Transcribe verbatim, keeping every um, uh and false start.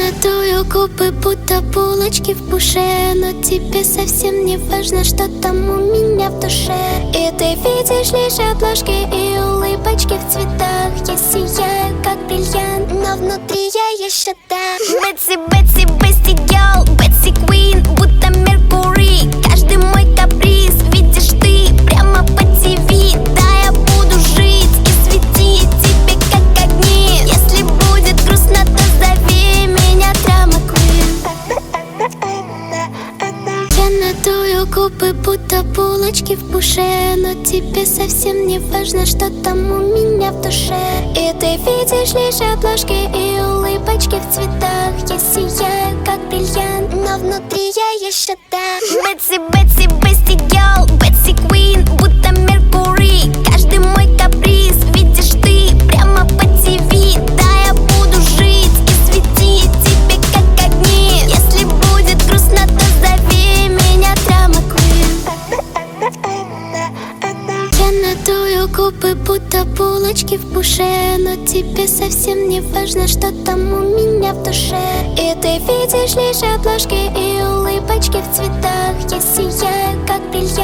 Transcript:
надую губы, будто булочки в буше, но тебе совсем не важно, что там у меня в душе. И ты видишь лишь обложки и улыбочки в цветах. Я сияю, как бриллиант, но внутри я еще та. Бетси, Бетси, Бетси Гелл, Бетси Квин, будто Меркурий. Каждый мой каприз видишь ты прямо по ТВ. Да, я буду жить и светить тебе как огни. Если будет грустно, то зови меня драма Queen. Я надую губы, будто булочки в буше, но тебе совсем не важно, что там у меня в душе. И ты видишь лишь обложки и улыбочки в цветах. Я сияю, как бриллиант, но внутри я еще та. Бетси, Бетси, Бетси Гелл, Бетси Квин, будто Меркурий. Каждый мой каприз видишь ты прямо по ТВ. Да, я буду жить и светить тебе как огни. Если будет грустно, то зови меня драма Queen. Я надую губы, будто булочки в буше, но тебе совсем не важно, что там у меня в душе. И ты видишь лишь обложки и улыбочки в цветах. Я сияю, как бриллиант.